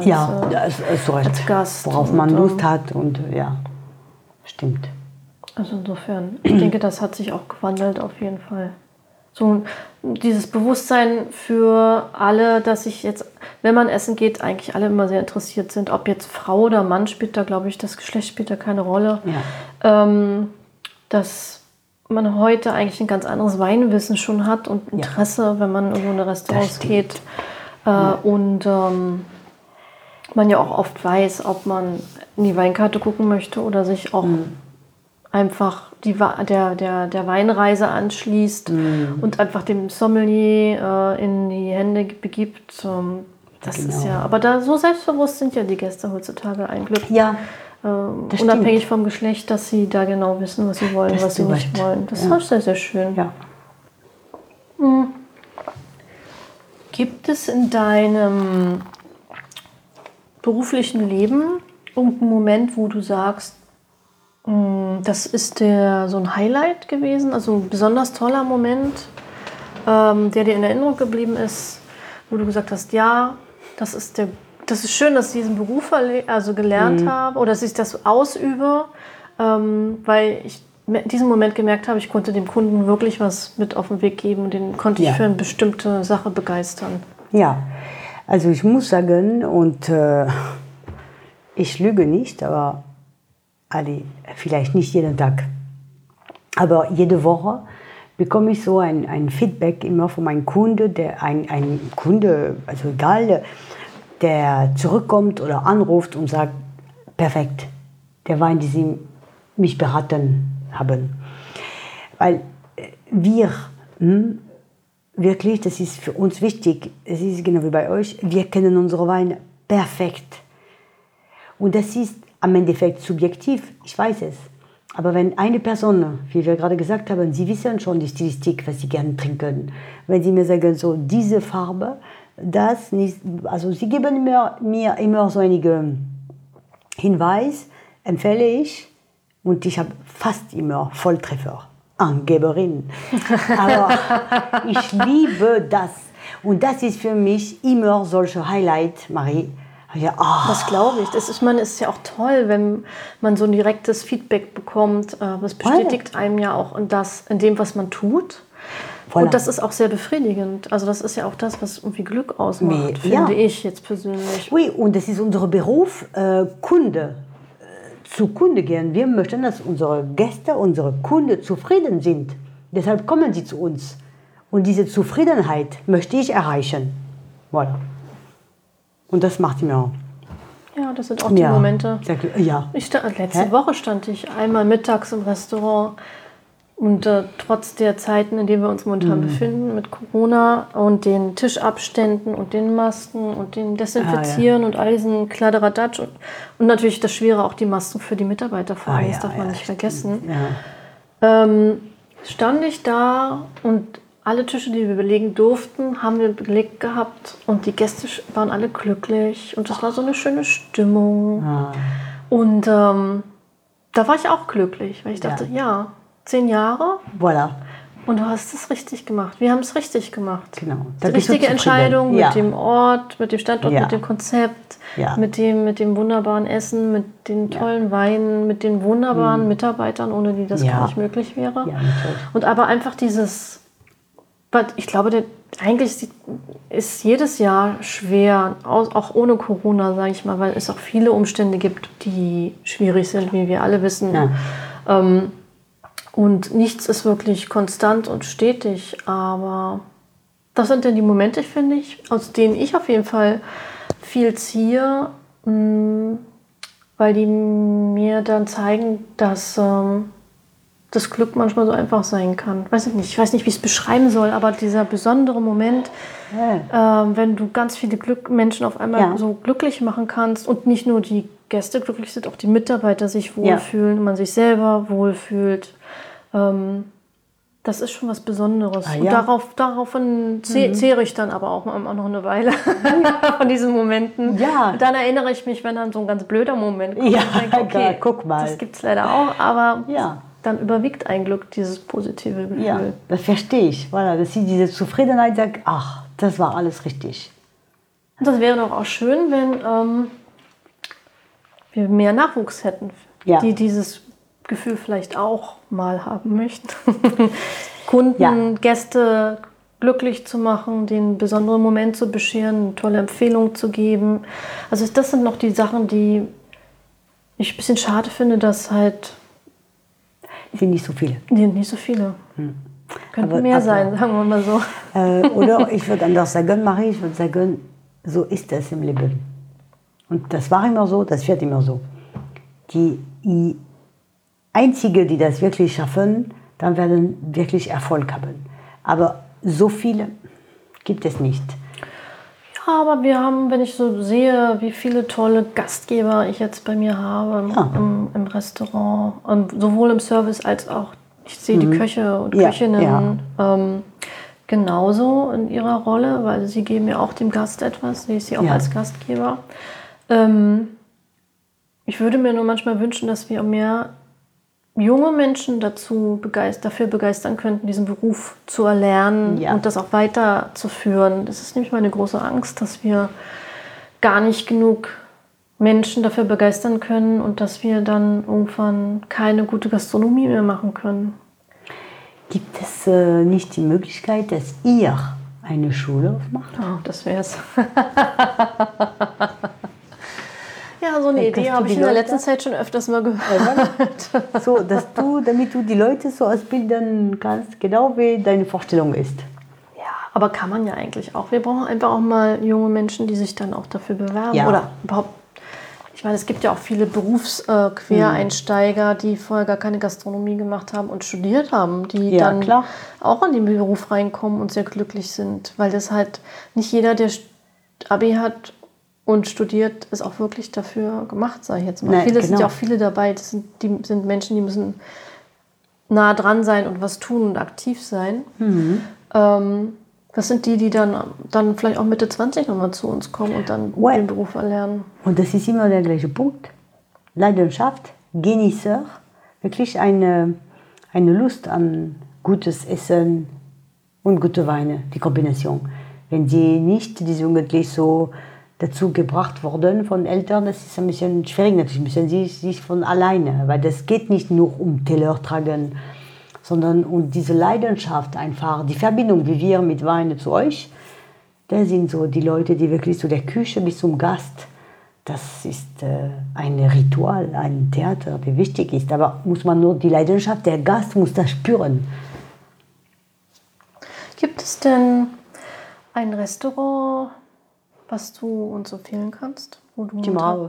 Gast. Worauf man Lust hat und stimmt. Also insofern, ich denke, das hat sich auch gewandelt auf jeden Fall. So dieses Bewusstsein für alle, dass sich jetzt, wenn man essen geht, eigentlich alle immer sehr interessiert sind. Ob jetzt Frau oder Mann, spielt da, glaube ich, das Geschlecht spielt da keine Rolle. Ja. Dass man heute eigentlich ein ganz anderes Weinwissen schon hat und Interesse, wenn man in so eine Restaurants geht. Und man ja auch oft weiß, ob man in die Weinkarte gucken möchte oder sich auch einfach der Weinreise anschließt und einfach dem Sommelier in die Hände begibt. Das ist ja, aber so selbstbewusst sind ja die Gäste heutzutage ein Glück. Ja, unabhängig vom Geschlecht, dass sie da genau wissen, was sie wollen, was sie nicht wollen. Das ist sehr, sehr schön. Ja. Gibt es in deinem beruflichen Leben irgendeinen Moment, wo du sagst, das ist so ein Highlight gewesen, also ein besonders toller Moment, der dir in Erinnerung geblieben ist, wo du gesagt hast, ja, das ist schön, dass ich diesen Beruf gelernt habe oder dass ich das ausübe, weil ich in diesem Moment gemerkt habe, ich konnte dem Kunden wirklich was mit auf den Weg geben und den konnte ich für eine bestimmte Sache begeistern. Ja, also ich muss sagen, und ich lüge nicht, aber vielleicht nicht jeden Tag, aber jede Woche bekomme ich so ein Feedback immer von meinem Kunde, ein Kunde, also egal, der zurückkommt oder anruft und sagt, perfekt, der Wein, den Sie mich beraten haben. Weil wir, wirklich, das ist für uns wichtig, es ist genau wie bei euch, wir kennen unsere Weine perfekt. Und das ist am Endeffekt subjektiv, ich weiß es. Aber wenn eine Person, wie wir gerade gesagt haben, sie wissen schon die Stilistik, was sie gerne trinken, wenn sie mir sagen, so diese Farbe, das nicht, also sie geben mir immer so einige Hinweise, empfehle ich, und ich habe fast immer Volltreffer. Angeberin. Aber ich liebe das. Und das ist für mich immer solche Highlight, Marie. Ja, Das glaube ich. Ich meine, es ist ja auch toll, wenn man so ein direktes Feedback bekommt. Das bestätigt einem ja auch in dem, was man tut. Voilà. Und das ist auch sehr befriedigend. Also das ist ja auch das, was irgendwie Glück ausmacht, finde ich jetzt persönlich. Oui, und das ist unser Beruf, Kunde. Zu Kunde gehen. Wir möchten, dass unsere Gäste, unsere Kunden zufrieden sind. Deshalb kommen sie zu uns. Und diese Zufriedenheit möchte ich erreichen. Voilà. Und das macht mir. Ja, das sind auch die Momente. Ja. Letzte Woche stand ich einmal mittags im Restaurant und trotz der Zeiten, in denen wir uns momentan befinden, mit Corona und den Tischabständen und den Masken und den Desinfizieren und all diesen Kladderadatsch und natürlich das Schwere, auch die Masken für die Mitarbeiter vor allem, das darf man nicht vergessen. Ja. Stand ich da und alle Tische, die wir belegen durften, haben wir belegt gehabt und die Gäste waren alle glücklich und das war so eine schöne Stimmung. Und da war ich auch glücklich, weil ich dachte, 10 Jahre Voilà. und du hast es richtig gemacht. Wir haben es richtig gemacht. Genau. Die richtige Entscheidung mit dem Ort, mit dem Standort, mit dem Konzept, mit dem wunderbaren Essen, mit den tollen Weinen, mit den wunderbaren Mitarbeitern, ohne die das gar nicht möglich wäre. Ja, und aber einfach dieses... Ich glaube, eigentlich ist jedes Jahr schwer, auch ohne Corona, sage ich mal, weil es auch viele Umstände gibt, die schwierig sind, wie wir alle wissen. Ja. Und nichts ist wirklich konstant und stetig, aber das sind dann die Momente, finde ich, aus denen ich auf jeden Fall viel ziehe, weil die mir dann zeigen, dass das Glück manchmal so einfach sein kann. Ich weiß nicht, wie ich es beschreiben soll, aber dieser besondere Moment, wenn du ganz viele Menschen auf einmal so glücklich machen kannst und nicht nur die Gäste glücklich sind, auch die Mitarbeiter sich wohlfühlen und man sich selber wohlfühlt. Das ist schon was Besonderes. Und daraufhin zehre ich dann aber auch noch eine Weile von diesen Momenten. Ja. Dann erinnere ich mich, wenn dann so ein ganz blöder Moment kommt. Ja, denke, okay, guck mal. Das gibt es leider auch, aber dann überwiegt ein Glück dieses positive Gefühl. Ja, das verstehe ich. Voilà, dass sie diese Zufriedenheit sagt, ach, das war alles richtig. Und das wäre doch auch schön, wenn wir mehr Nachwuchs hätten, die dieses Gefühl vielleicht auch mal haben möchten. Kunden, Gäste glücklich zu machen, den einen besonderen Moment zu bescheren, eine tolle Empfehlung zu geben. Also das sind noch die Sachen, die ich ein bisschen schade finde, dass halt... Sind nicht so viele. Nicht so viele. Könnten mehr sein, sagen wir mal so. Oder ich würde anders sagen, Marie, ich würde sagen, so ist es im Leben. Und das war immer so, das wird immer so. Die Einzigen, die das wirklich schaffen, dann werden wirklich Erfolg haben. Aber so viele gibt es nicht. Ja, aber wir haben, wenn ich so sehe, wie viele tolle Gastgeber ich jetzt bei mir habe im Restaurant, und sowohl im Service als auch, ich sehe die Köche und Köchinnen genauso in ihrer Rolle, weil sie geben ja auch dem Gast etwas, sehe ich sie auch als Gastgeber. Ich würde mir nur manchmal wünschen, dass wir mehr junge Menschen dafür begeistern könnten, diesen Beruf zu erlernen und das auch weiterzuführen. Das ist nämlich meine große Angst, dass wir gar nicht genug Menschen dafür begeistern können und dass wir dann irgendwann keine gute Gastronomie mehr machen können. Gibt es nicht die Möglichkeit, dass ihr eine Schule aufmacht? Oh, das wär's. Ja, so eine Idee habe ich in der letzten Zeit schon öfters mal gehört. So, damit du die Leute so ausbilden kannst, genau wie deine Vorstellung ist. Ja, Aber kann man ja eigentlich auch. Wir brauchen einfach auch mal junge Menschen, die sich dann auch dafür bewerben. Ja. Oder überhaupt, ich meine, es gibt ja auch viele Berufsquereinsteiger, die vorher gar keine Gastronomie gemacht haben und studiert haben, die dann klar. auch an den Beruf reinkommen und sehr glücklich sind. Weil das halt nicht jeder, der Abi hat und studiert, ist auch wirklich dafür gemacht, sage ich jetzt mal. Nee, Sind ja auch viele dabei, die sind Menschen, die müssen nah dran sein und was tun und aktiv sein. Das sind die dann vielleicht auch Mitte 20 nochmal zu uns kommen und dann den Beruf erlernen. Und das ist immer der gleiche Punkt. Leidenschaft, Genießer, wirklich eine Lust an gutes Essen und gute Weine, die Kombination. Wenn die Jugendlichen so dazu gebracht wurden von Eltern, das ist ein bisschen schwierig. Natürlich müssen sie sich von alleine, weil das geht nicht nur um Teller tragen, sondern um diese Leidenschaft einfach, die Verbindung, wie wir mit Wein zu euch, das sind so die Leute, die wirklich zu der Küche bis zum Gast, das ist ein Ritual, ein Theater, der wichtig ist. Aber muss man nur die Leidenschaft, der Gast muss das spüren. Gibt es denn ein Restaurant, was du uns empfehlen kannst? Die Mauer.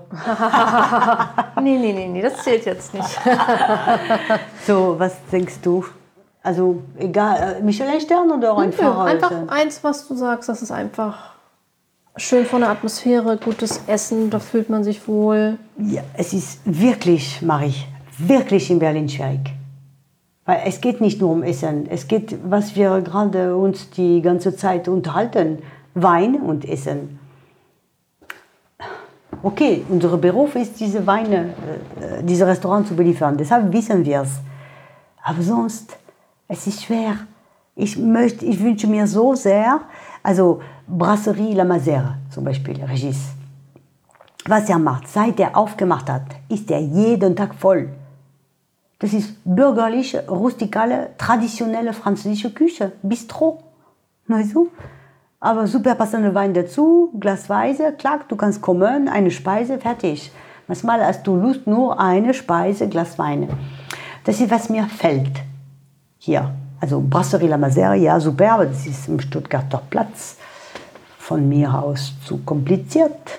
Nee, das zählt jetzt nicht. So, was denkst du? Also, egal, Michelin-Stern oder einfach? Einfach eins, was du sagst, das ist einfach schön von der Atmosphäre, gutes Essen, da fühlt man sich wohl. Ja, es ist wirklich, Marie, wirklich in Berlin schwierig. Weil es geht nicht nur um Essen, es geht, was wir gerade uns die ganze Zeit unterhalten, Wein und Essen. Okay, unser Beruf ist, diese Weine, diese Restaurants zu beliefern, deshalb wissen wir es. Aber sonst, es ist schwer. Ich wünsche mir so sehr, also Brasserie La Mazère zum Beispiel, Regis. Was er macht, seit er aufgemacht hat, ist er jeden Tag voll. Das ist bürgerliche, rustikale, traditionelle französische Küche, Bistro, weißt du? Aber super passende Wein dazu, glasweise, klack, du kannst kommen, eine Speise, fertig. Manchmal hast du Lust, nur eine Speise, Glas Wein. Das ist, was mir fällt hier. Also Brasserie La Mazère, ja, super, aber das ist im Stuttgarter Platz. Von mir aus zu kompliziert.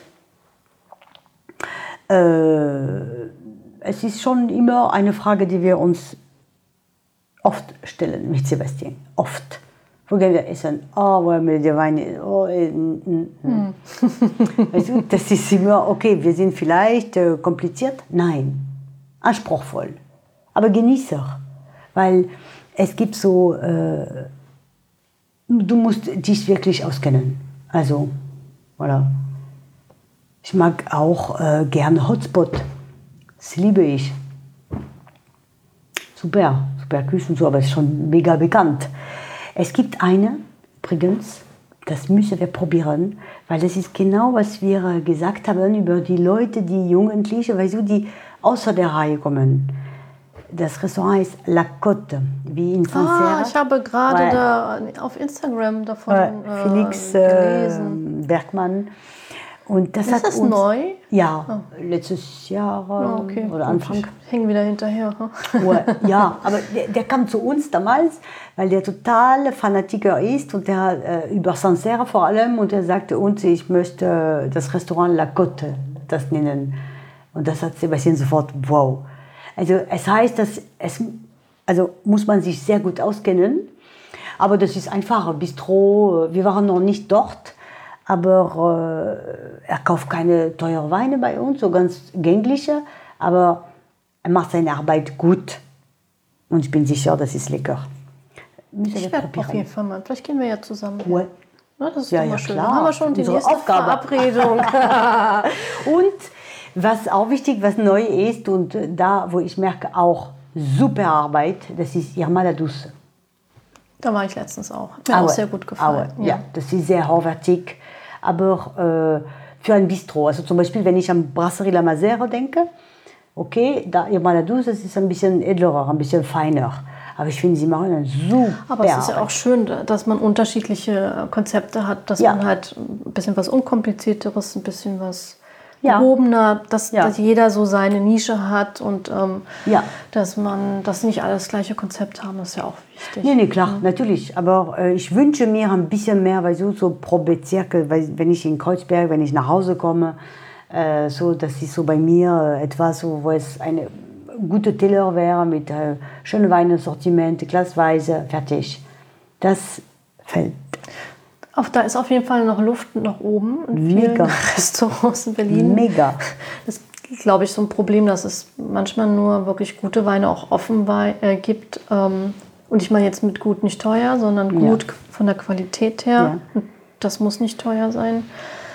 Es ist schon immer eine Frage, die wir uns oft stellen mit Sebastian. Oft. Wo gehen wir essen? Oh, wollen wir die Weine? Oh, Weißt du, das ist immer, okay, wir sind vielleicht kompliziert. Nein, anspruchsvoll. Aber Genießer. Weil es gibt so, du musst dich wirklich auskennen. Also, voilà. Ich mag auch gerne Hotspot. Das liebe ich. Super Küche und so, aber es ist schon mega bekannt. Es gibt eine, übrigens, das müssen wir probieren, weil das ist genau, was wir gesagt haben über die Leute, die Jugendliche, weißt du, die außer der Reihe kommen. Das Restaurant ist La Côte, wie in Sancerre. Ich habe gerade da auf Instagram davon Felix gelesen. Bergmann. Und das ist hat das uns, neu? Ja, letztes Jahr Okay. oder Anfang. Ich hänge wieder hinterher. Ja, aber der kam zu uns damals, weil der total Fanatiker ist und der über Sancerre vor allem und er sagte uns, ich möchte das Restaurant La Côte das nennen. Und das hat Sebastian sofort, wow. Also es heißt, also muss man sich sehr gut auskennen, aber das ist einfach ein Bistro, wir waren noch nicht dort. Aber er kauft keine teuren Weine bei uns, so ganz gängliche. Aber er macht seine Arbeit gut. Und ich bin sicher, das ist lecker. Ich werde auf jeden Fall mal. Vielleicht gehen wir ja zusammen. Ouais. Na, das ist Ja, immer schön. klar. Dann haben wir schon die Unsere nächste Aufgabe. Verabredung. Und was auch wichtig, was neu ist und da, wo ich merke, auch super Arbeit, das ist Irma Ladouce. Da war ich letztens auch. Mir auch sehr gut gefallen. Ja, das ist sehr hochwertig. Aber für ein Bistro, also zum Beispiel, wenn ich an Brasserie La Mazère denke, okay, da Irma Ladouce, das ist ein bisschen edlerer, ein bisschen feiner. Aber ich finde, sie machen einen super. Aber es ist ja auch schön, dass man unterschiedliche Konzepte hat, dass man halt ein bisschen was Unkomplizierteres, ein bisschen was gehobener, dass jeder so seine Nische hat und dass nicht alle das gleiche Konzept haben, das ist ja auch wichtig. Nee, klar, natürlich. Aber ich wünsche mir ein bisschen mehr, weil so pro Bezirke, weil wenn ich in Kreuzberg, wenn ich nach Hause komme, so, das ist so bei mir etwas, so, wo es eine gute Teller wäre mit schönem Weinsortiment, glasweise, fertig. Das fällt. Da ist auf jeden Fall noch Luft nach oben in vielen Restaurants in Berlin. Mega. Das ist, glaube ich, so ein Problem, dass es manchmal nur wirklich gute Weine auch offen gibt. Und ich meine jetzt mit gut nicht teuer, sondern gut von der Qualität her. Ja. Das muss nicht teuer sein.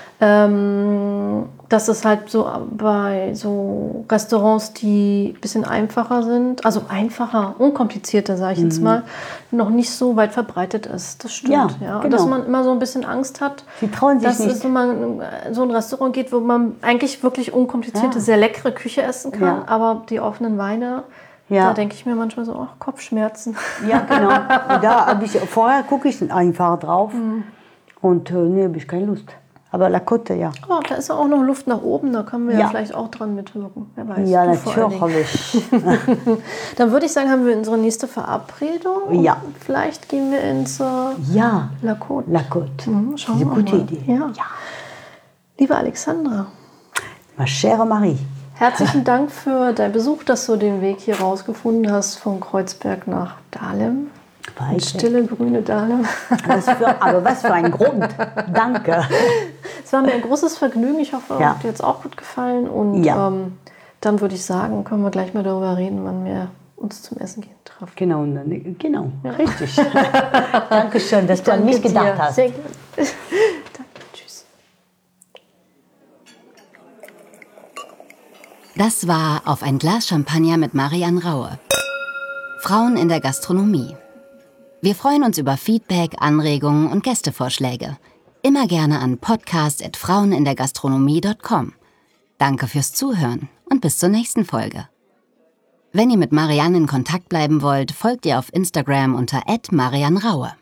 Das ist halt so bei so Restaurants, die ein bisschen einfacher sind, also einfacher, unkomplizierter, sage ich jetzt mal, noch nicht so weit verbreitet ist. Das stimmt. Ja. Und dass man immer so ein bisschen Angst hat, dass es, wenn man in so ein Restaurant geht, wo man eigentlich wirklich unkomplizierte, sehr leckere Küche essen kann, aber die offenen Weine, da denke ich mir manchmal so, Kopfschmerzen. Ja, genau. Vorher gucke ich einfach drauf und habe ich keine Lust. Aber La Côte, Oh, da ist auch noch Luft nach oben, da können wir vielleicht auch dran mitwirken. Wer weiß. Ja, natürlich. Dann würde ich sagen, haben wir unsere nächste Verabredung. Ja. Vielleicht gehen wir ins La Côte. La Côte. Schauen wir mal. Eine gute Idee. Ja. Liebe Alexandra. Ma chère Marie. Herzlichen Dank für deinen Besuch, dass du den Weg hier rausgefunden hast von Kreuzberg nach Dahlem. Stille grüne Dahlem. Aber was für ein Grund. Danke. Es war mir ein großes Vergnügen. Ich hoffe, es hat dir jetzt auch gut gefallen. Und dann würde ich sagen, können wir gleich mal darüber reden, wann wir uns zum Essen gehen treffen. Genau. Ja, richtig. Dankeschön, dass du an mich gedacht hast. Sehr gerne. Danke, tschüss. Das war Auf ein Glas Champagner mit Marianne Raue. Frauen in der Gastronomie. Wir freuen uns über Feedback, Anregungen und Gästevorschläge. Immer gerne an podcast@frauenindergastronomie.com. Danke fürs Zuhören und bis zur nächsten Folge. Wenn ihr mit Marianne in Kontakt bleiben wollt, folgt ihr auf Instagram unter @marianneraue.